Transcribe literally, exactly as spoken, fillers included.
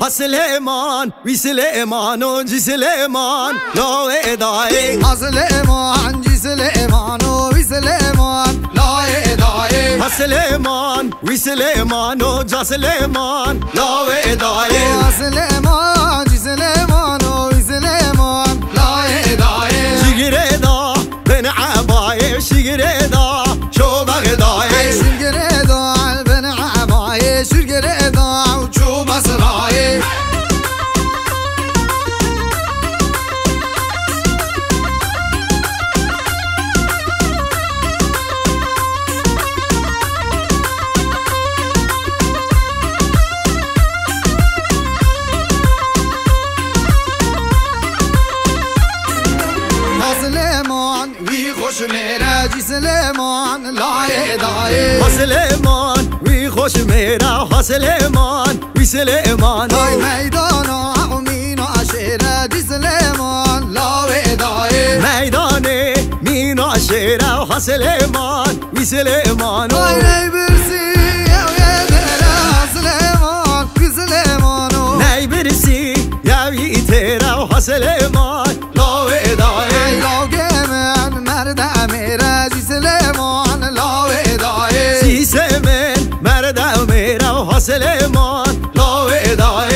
ها سلیمان وی سلیمان و جی سلیمان لا ادای ها سلیمان جی سلیمان و وی سلیمان لا ادای ها سلیمان وی سلیمان و جا سلیمان لا ادای ها سلیمان جی سلیمان و وی سلیمان لا ادای شگره دا بن عبای شگره دا شو بغدای شگره دا بن عبای شگره دا چو بسرای سلیمان وی خوش میره جی سلیمان لای دای ها سلیمان وی خوش میره ها سلیمان وی سلیمان دای میدان و امین و عشیره جی سلیمان لای دای میدان مین و عشیره ها سلیمان وی سلیمان دای نی برسی یا تیره سلیمان وی سلیمان نی برسی یا تیره ها سلیمان لای دای سلیمان لا ادای سی سمن مرد میرا ها سلیمان لا ادای